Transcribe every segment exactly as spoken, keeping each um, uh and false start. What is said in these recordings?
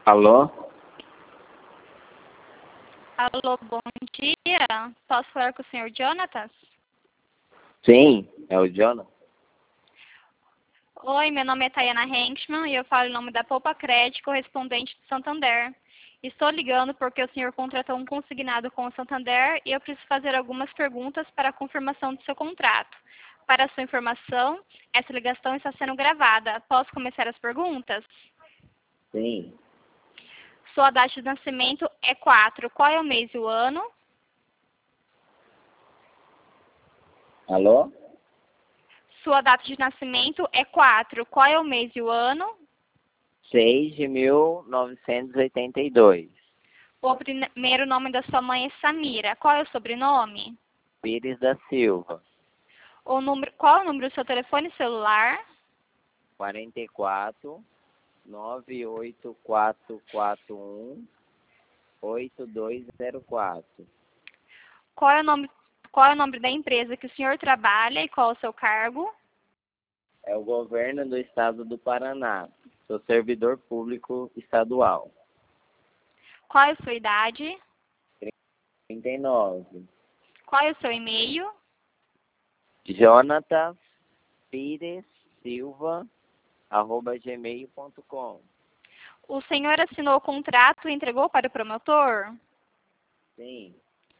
Alô? Alô, bom dia. Posso falar com o senhor Jonatas? Sim, é o Jonathan. Oi, meu nome é Tayana Henksman e eu falo em nome da Poupa Crédito, correspondente do Santander. Estou ligando porque o senhor contratou um consignado com o Santander e eu preciso fazer algumas perguntas para a confirmação do seu contrato. Para a sua informação, essa ligação está sendo gravada. Posso começar as perguntas? Sim. Sua data de nascimento é quatro. Qual é o mês e o ano? Alô? Sua data de nascimento é quatro. Qual é o mês e o ano? seis de mil novecentos e oitenta e dois. O primeiro nome da sua mãe é Samira. Qual é o sobrenome? Pires da Silva. O número, qual é o número do seu telefone celular? quarenta e quatro, nove oito quatro quatro um, oito dois zero quatro. Qual é o nome, qual é o nome da empresa que o senhor trabalha e qual é o seu cargo? É o governo do estado do Paraná. Sou servidor público estadual. Qual é a sua idade? trinta e nove. Qual é o seu e-mail? Jonathan Pires Silva, arroba gmail ponto com. O senhor assinou o contrato e entregou para o promotor? Sim,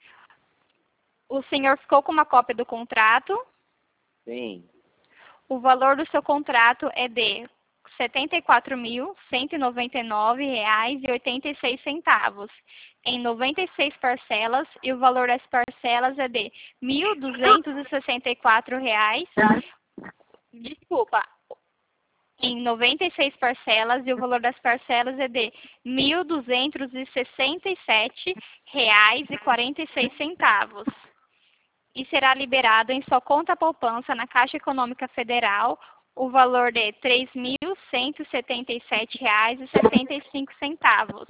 O senhor ficou com uma cópia do contrato? sim, O valor do seu contrato é de setenta e quatro mil, cento e noventa e nove reais e oitenta e seis centavos, em noventa e seis parcelas, e o valor das parcelas é de mil duzentos e sessenta e quatro reais. Desculpa, em noventa e seis parcelas, e o valor das parcelas é de mil duzentos e sessenta e sete reais e quarenta e seis centavos. E será liberado em sua conta poupança na Caixa Econômica Federal o valor de três mil cento e setenta e sete reais e sessenta e cinco centavos.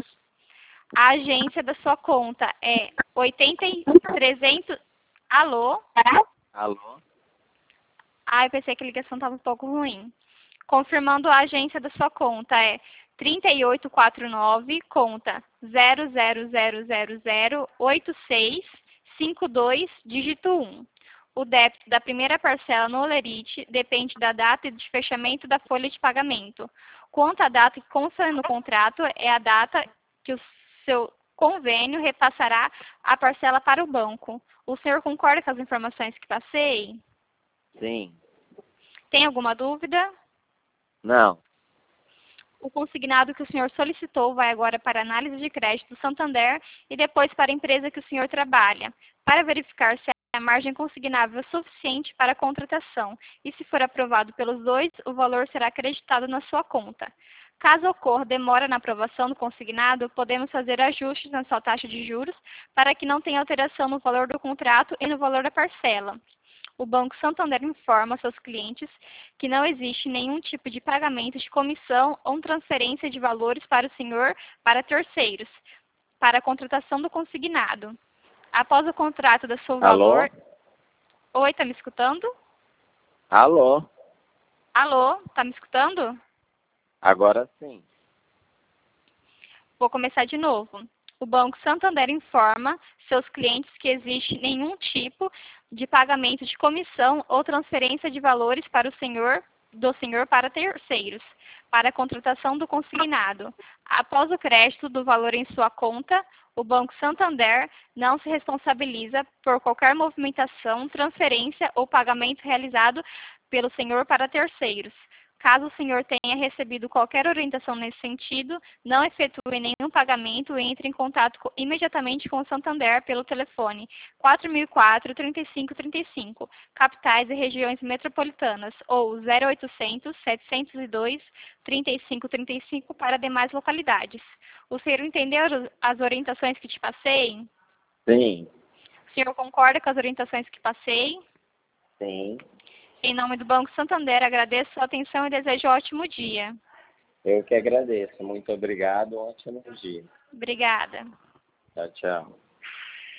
A agência da sua conta é oitenta e trezentos. Alô? alô? Ah, eu pensei que a ligação estava um pouco ruim. Confirmando, a agência da sua conta é trinta e oito quarenta e nove, conta zero zero zero zero zero oito seis cinco dois, dígito um. O débito da primeira parcela no Olerite depende da data de fechamento da folha de pagamento. Quanto à data que consta no contrato, é a data que o seu convênio repassará a parcela para o banco. O senhor concorda com as informações que passei? Sim. Tem alguma dúvida? Não. O consignado que o senhor solicitou vai agora para a análise de crédito do Santander e depois para a empresa que o senhor trabalha, para verificar se a margem consignável é suficiente para a contratação. E se for aprovado pelos dois, o valor será acreditado na sua conta. Caso ocorra demora na aprovação do consignado, podemos fazer ajustes na sua taxa de juros para que não tenha alteração no valor do contrato e no valor da parcela. O Banco Santander informa seus clientes que não existe nenhum tipo de pagamento de comissão ou transferência de valores para o senhor para terceiros, para a contratação do consignado. Após o contrato do seu Alô? valor... Oi, está me escutando? Alô? Alô, está me escutando? Agora sim. Vou começar de novo. O Banco Santander informa seus clientes que existe nenhum tipo de pagamento de comissão ou transferência de valores para o senhor, do senhor para terceiros, para a contratação do consignado. Após o crédito do valor em sua conta, o Banco Santander não se responsabiliza por qualquer movimentação, transferência ou pagamento realizado pelo senhor para terceiros. Caso o senhor tenha recebido qualquer orientação nesse sentido, não efetue nenhum pagamento e entre em contato imediatamente com o Santander pelo telefone quatro mil e quatro, trinta e cinco trinta e cinco, capitais e regiões metropolitanas, ou zero oitocentos, setecentos e dois, trinta e cinco trinta e cinco para demais localidades. O senhor entendeu as orientações que te passei? Sim. O senhor concorda com as orientações que passei? Sim. Em nome do Banco Santander, agradeço a sua atenção e desejo um ótimo dia. Eu que agradeço. Muito obrigado. Um ótimo dia. Obrigada. Tchau, tchau.